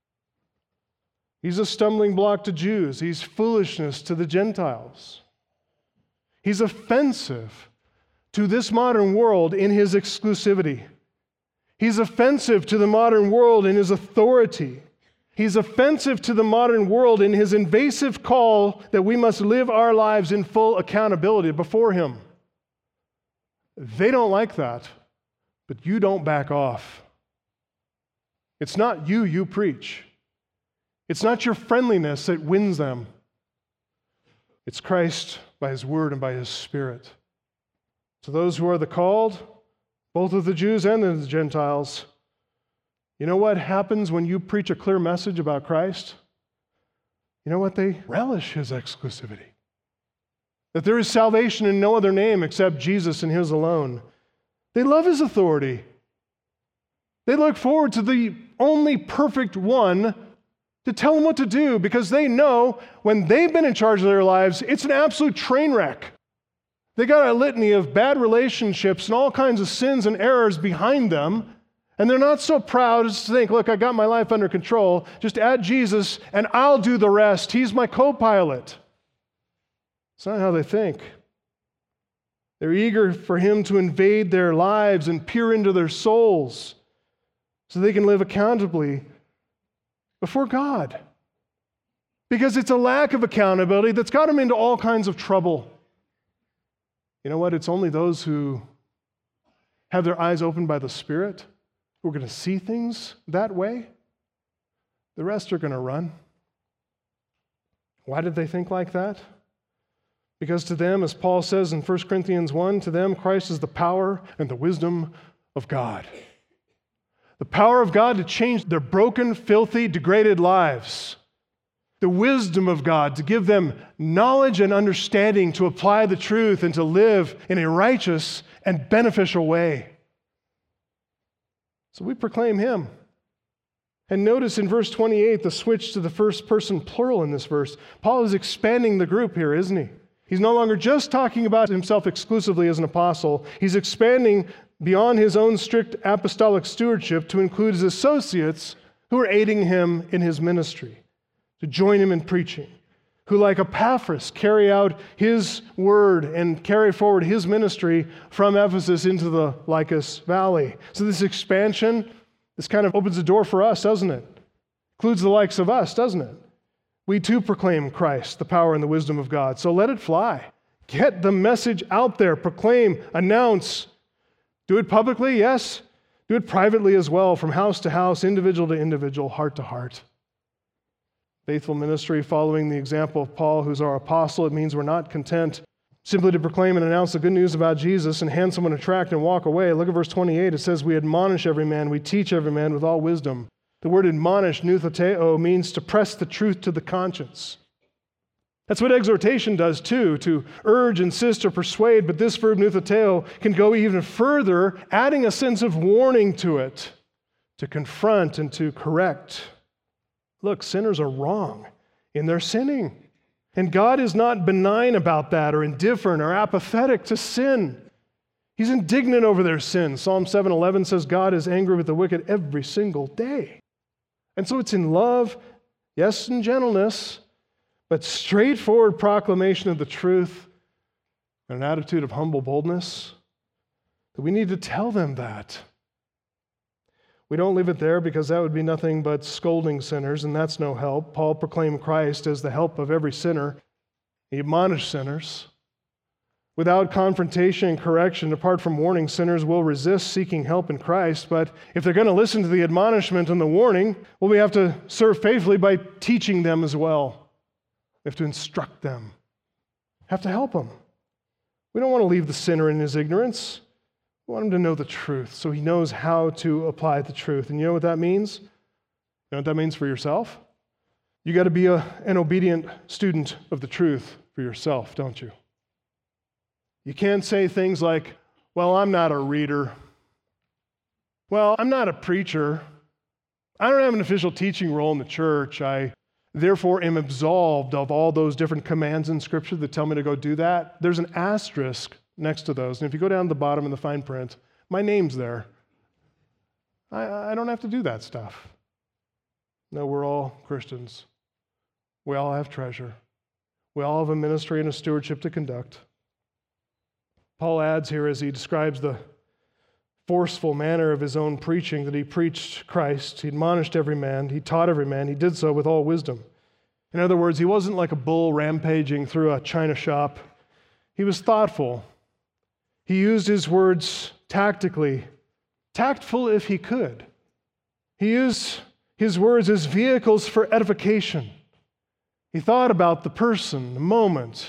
He's a stumbling block to Jews. He's foolishness to the Gentiles. He's offensive to this modern world in his exclusivity. He's offensive to the modern world in his authority. He's offensive to the modern world in his invasive call that we must live our lives in full accountability before him. They don't like that, but you don't back off. It's not you you preach. It's not your friendliness that wins them. It's Christ by his word and by his spirit. To those who are the called, both of the Jews and the Gentiles, you know what happens when you preach a clear message about Christ? You know what? They relish his exclusivity. That there is salvation in no other name except Jesus and his alone. They love his authority. They look forward to the only perfect one to tell them what to do, because they know when they've been in charge of their lives, it's an absolute train wreck. They got a litany of bad relationships and all kinds of sins and errors behind them, and they're not so proud as to think, look, I got my life under control. Just add Jesus, and I'll do the rest. He's my co-pilot. It's not how they think. They're eager for him to invade their lives and peer into their souls so they can live accountably before God. Because it's a lack of accountability that's got them into all kinds of trouble. You know what? It's only those who have their eyes opened by the Spirit who are going to see things that way. The rest are going to run. Why did they think like that? Because to them, as Paul says in First Corinthians one, to them Christ is the power and the wisdom of God. The power of God to change their broken, filthy, degraded lives. The wisdom of God to give them knowledge and understanding to apply the truth and to live in a righteous and beneficial way. So we proclaim him. And notice in verse twenty-eight, the switch to the first person plural in this verse. Paul is expanding the group here, isn't he? He's no longer just talking about himself exclusively as an apostle. He's expanding beyond his own strict apostolic stewardship to include his associates who are aiding him in his ministry, to join him in preaching, who like Epaphras carry out his word and carry forward his ministry from Ephesus into the Lycus Valley. So this expansion, this kind of opens the door for us, doesn't it? Includes the likes of us, doesn't it? We too proclaim Christ, the power and the wisdom of God. So let it fly. Get the message out there. Proclaim, announce. Do it publicly, yes. Do it privately as well, from house to house, individual to individual, heart to heart. Faithful ministry, following the example of Paul, who's our apostle. It means we're not content simply to proclaim and announce the good news about Jesus and hand someone a tract and walk away. Look at verse twenty-eight. It says, we admonish every man, we teach every man with all wisdom. The word admonish, nouthoteo, means to press the truth to the conscience. That's what exhortation does too, to urge, insist, or persuade, but this verb nouthoteo can go even further, adding a sense of warning to it, to confront and to correct. Look, sinners are wrong in their sinning. And God is not benign about that or indifferent or apathetic to sin. He's indignant over their sin. Psalm seven eleven says God is angry with the wicked every single day. And so it's in love, yes, in gentleness, but straightforward proclamation of the truth and an attitude of humble boldness that we need to tell them that. We don't leave it there because that would be nothing but scolding sinners, and that's no help. Paul proclaimed Christ as the help of every sinner. He admonished sinners. Without confrontation and correction, apart from warning, sinners will resist seeking help in Christ. But if they're going to listen to the admonishment and the warning, well, we have to serve faithfully by teaching them as well. We have to instruct them. We have to help them. We don't want to leave the sinner in his ignorance. We want him to know the truth so he knows how to apply the truth. And you know what that means? You know what that means for yourself? You got to be a, an obedient student of the truth for yourself, don't you? You can't say things like, well, I'm not a reader. Well, I'm not a preacher. I don't have an official teaching role in the church. I therefore am absolved of all those different commands in Scripture that tell me to go do that. There's an asterisk next to those. And if you go down to the bottom in the fine print, my name's there. I, I don't have to do that stuff. No, we're all Christians. We all have treasure. We all have a ministry and a stewardship to conduct. Paul adds here as he describes the forceful manner of his own preaching that he preached Christ. He admonished every man. He taught every man. He did so with all wisdom. In other words, he wasn't like a bull rampaging through a china shop. He was thoughtful. He used his words tactically, tactful if he could. He used his words as vehicles for edification. He thought about the person, the moment.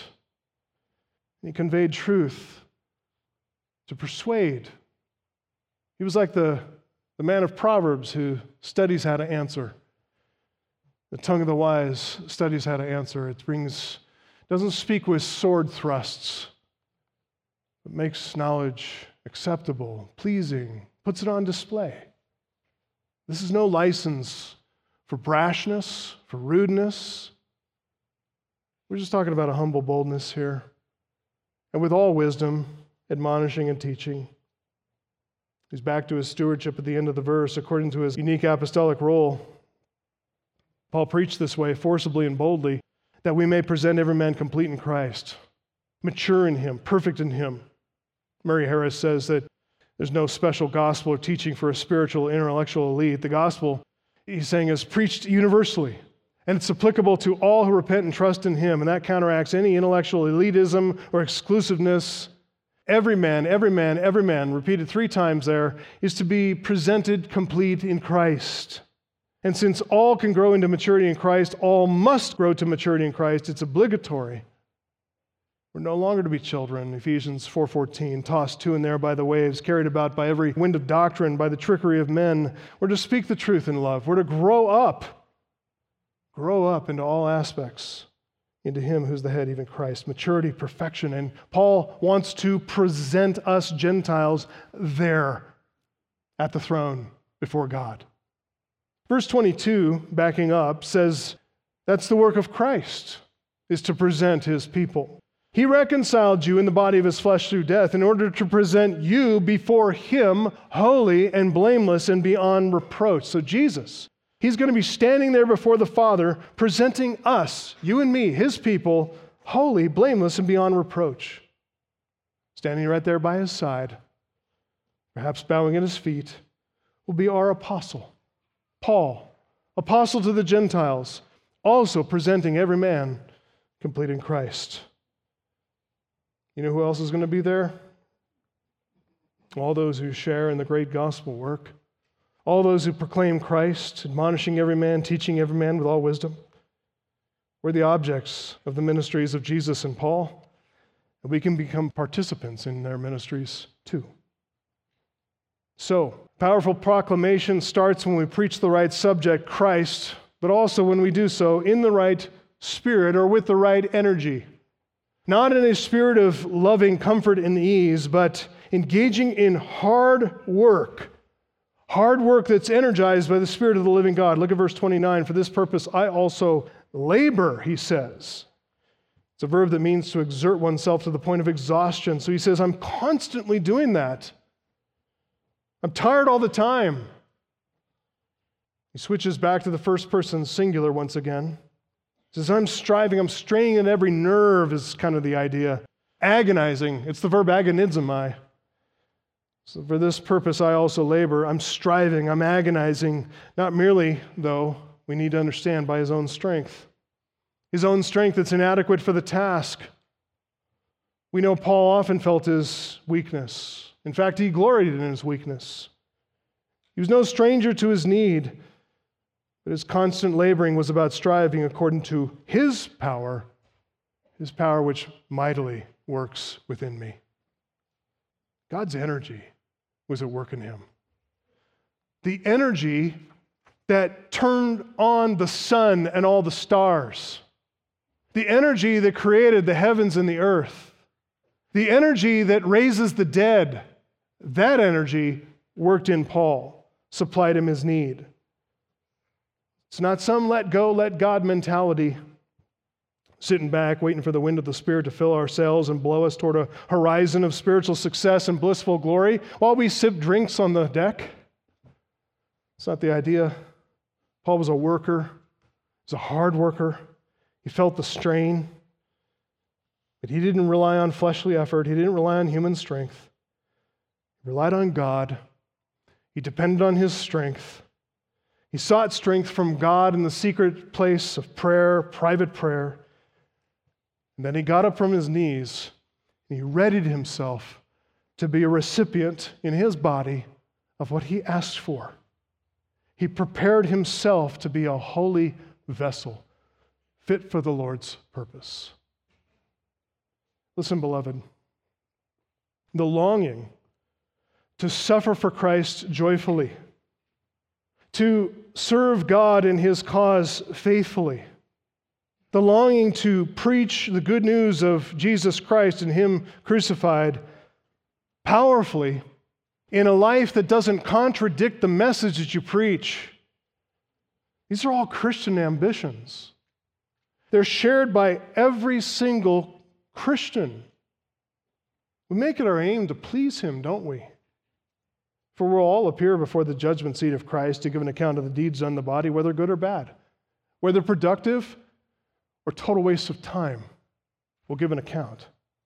He conveyed truth to persuade. He was like the, the man of Proverbs who studies how to answer. The tongue of the wise studies how to answer. It brings, doesn't speak with sword thrusts, but makes knowledge acceptable, pleasing, puts it on display. This is no license for brashness, for rudeness. We're just talking about a humble boldness here. And with all wisdom, admonishing and teaching. He's back to his stewardship at the end of the verse, according to his unique apostolic role. Paul preached this way, forcibly and boldly, that we may present every man complete in Christ, mature in him, perfect in him. Murray Harris says that there's no special gospel or teaching for a spiritual intellectual elite. The gospel, he's saying, is preached universally, and it's applicable to all who repent and trust in him, and that counteracts any intellectual elitism or exclusiveness. Every man, every man, every man, repeated three times there, is to be presented complete in Christ. And since all can grow into maturity in Christ, all must grow to maturity in Christ. It's obligatory. We're no longer to be children, Ephesians four fourteen, tossed to and there by the waves, carried about by every wind of doctrine, by the trickery of men. We're to speak the truth in love. We're to grow up, grow up into all aspects, into him who's the head, even Christ. Maturity, perfection. And Paul wants to present us Gentiles there at the throne before God. Verse twenty-two, backing up, says that's the work of Christ, is to present his people. He reconciled you in the body of his flesh through death in order to present you before him holy and blameless and beyond reproach. So Jesus He's going to be standing there before the Father, presenting us, you and me, his people, holy, blameless, and beyond reproach. Standing right there by his side, perhaps bowing at his feet, will be our apostle, Paul, apostle to the Gentiles, also presenting every man complete in Christ. You know who else is going to be there? All those who share in the great gospel work. All those who proclaim Christ, admonishing every man, teaching every man with all wisdom. We're the objects of the ministries of Jesus and Paul, and we can become participants in their ministries too. So, powerful proclamation starts when we preach the right subject, Christ, but also when we do so in the right spirit or with the right energy. Not in a spirit of loving comfort and ease, but engaging in hard work. Hard work that's energized by the Spirit of the living God. Look at verse twenty-nine. For this purpose I also labor, he says. It's a verb that means to exert oneself to the point of exhaustion. So he says, I'm constantly doing that. I'm tired all the time. He switches back to the first person singular once again. He says, I'm striving, I'm straining at every nerve is kind of the idea. Agonizing. It's the verb agonizomai. So for this purpose I also labor. I'm striving, I'm agonizing, not merely, though, we need to understand, by his own strength. His own strength that's inadequate for the task. We know Paul often felt his weakness. In fact, he gloried in his weakness. He was no stranger to his need, but his constant laboring was about striving according to his power, his power which mightily works within me. God's energy was at work in him. The energy that turned on the sun and all the stars. The energy that created the heavens and the earth. The energy that raises the dead. That energy worked in Paul, supplied him his need. It's not some let go, let God mentality. Sitting back, waiting for the wind of the Spirit to fill our sails and blow us toward a horizon of spiritual success and blissful glory while we sip drinks on the deck. It's not the idea. Paul was a worker. He was a hard worker. He felt the strain. But he didn't rely on fleshly effort. He didn't rely on human strength. He relied on God. He depended on his strength. He sought strength from God in the secret place of prayer, private prayer. And then he got up from his knees and he readied himself to be a recipient in his body of what he asked for. He prepared himself to be a holy vessel, fit for the Lord's purpose. Listen, beloved, the longing to suffer for Christ joyfully, to serve God in his cause faithfully, the longing to preach the good news of Jesus Christ and him crucified powerfully in a life that doesn't contradict the message that you preach. These are all Christian ambitions. They're shared by every single Christian. We make it our aim to please him, don't we? For we'll all appear before the judgment seat of Christ to give an account of the deeds done in the body, whether good or bad, whether productive or total waste of time. We'll give an account.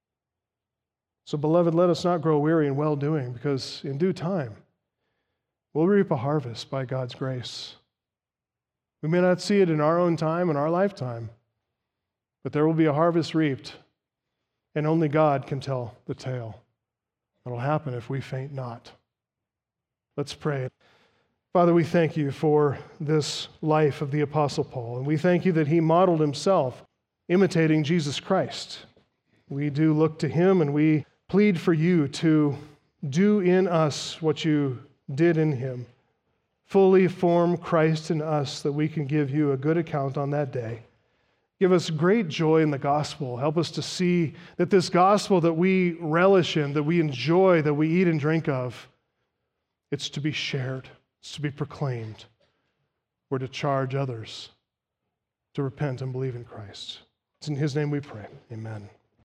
So, beloved, let us not grow weary in well-doing, because in due time, we'll reap a harvest by God's grace. We may not see it in our own time, in our lifetime, but there will be a harvest reaped, and only God can tell the tale. It'll happen if we faint not. Let's pray. Father, we thank you for this life of the Apostle Paul, and we thank you that he modeled himself imitating Jesus Christ. We do look to him, and we plead for you to do in us what you did in him. Fully form Christ in us that we can give you a good account on that day. Give us great joy in the gospel. Help us to see that this gospel that we relish in, that we enjoy, that we eat and drink of, it's to be shared. It's to be proclaimed. We're to charge others to repent and believe in Christ. It's in his name we pray. Amen.